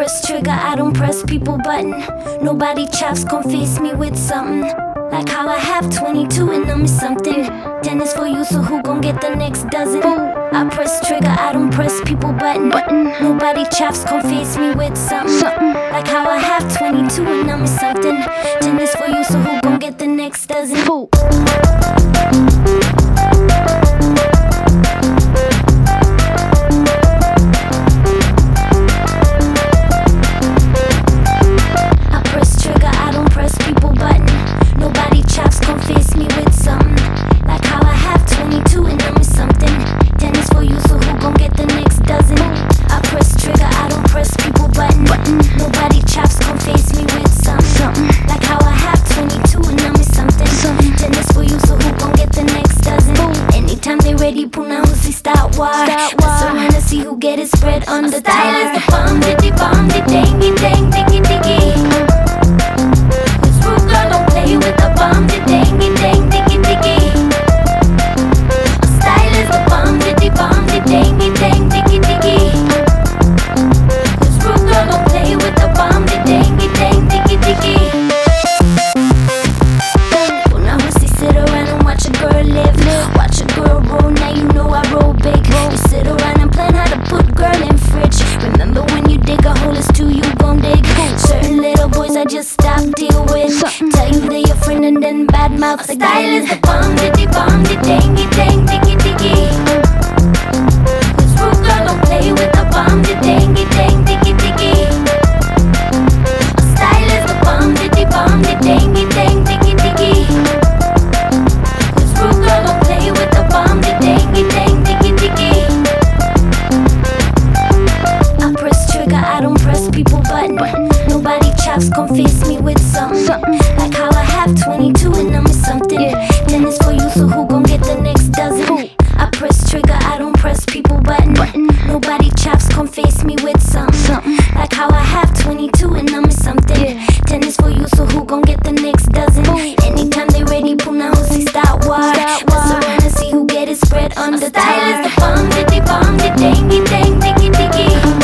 press trigger, I don't press people button. Nobody chops gon' face me with something. Like how I have 22 and I'm something. 10 is for you, so who gon' get the next dozen? I press trigger, I don't press people button. Nobody chops gon' face me with something. Like how I have 22 and I'm something. 10 is for you, so who gon' get the next dozen? Nobody chops gon' face me with something. Like how I have 22 and I'm something. 10 is for you, so who gon' get the next dozen? Anytime they ready, puna husi start war. Mess around and see who get it spread on the style is the bomb, diddy bomb, the dangy dang, diggy diggy. This rude girl don't play with the bomb, the dangy dang, diggy diggy. Style is the bomb, diddy bomb, the dangy dang, diggy diggy. Watch a girl roll, now you know I roll big. You sit around and plan how to put girl in fridge. Remember when you dig a hole, it's two you gon' dig. Certain little boys I just stop deal with. Tell you they your friend and then badmouth again. Style is the bomb, the dangy dang, diggy diggy. This rude girl don't play with the bomb, the dangy dang, diggy diggy. Style is the bomb, the dangy dang, diggy diggy. I don't press people button. Nobody chops gon' face me with something. Like how I have 22 and I'm something. 10 is for you, so who gon' get the next dozen? I press trigger, I don't press people button. Nobody chops gon' face me with something. Like how I have 22 and I'm something. 10 is for you, so who gon' get the next dozen? Anytime they ready, puna husi start war. Mess around and see who get it spread on the style is the bomb, the dangy dang, diggy diggy.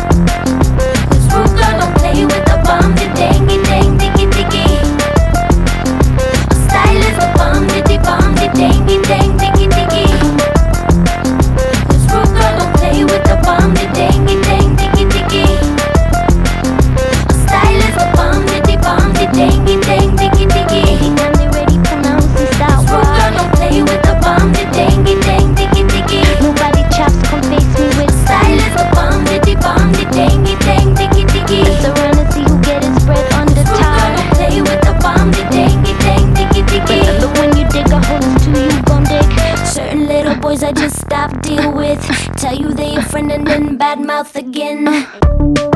Dangy dang, diggy diggy. This rude girl don't play with the bomb, the dangy dang, diggy diggy. Style is the bomb, the dangy dang, diggy diggy. Anytime they ready, puna husi start war. This rude girl don't play with the bomb, the dangy dang, diggy diggy. Nobody chops gon' face me with style is the bomb, the dangy dang, diggy diggy. Mess around and see who get it spread on the top. This rude girl don't play with the bomb, the dangy dang, diggy diggy. Remember when you dig a hole, you gon' dig. Certain little boys I just stop deal with. Tell you they your friend and then badmouth again.